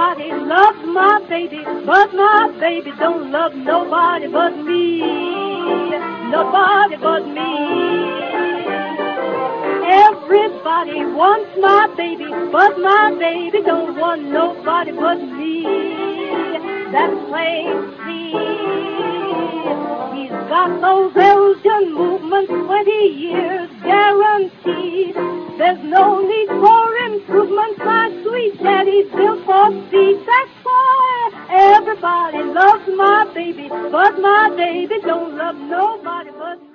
Everybody loves my baby, but my baby don't love nobody but me. Nobody but me. Everybody wants my baby, but my baby don't want nobody but me. That's plain to see. He's got those Elgin movements, 20 years guaranteed. There's no need for improvements. My sweet daddy's built for speed. That's why everybody loves my baby, but my baby don't love nobody but me.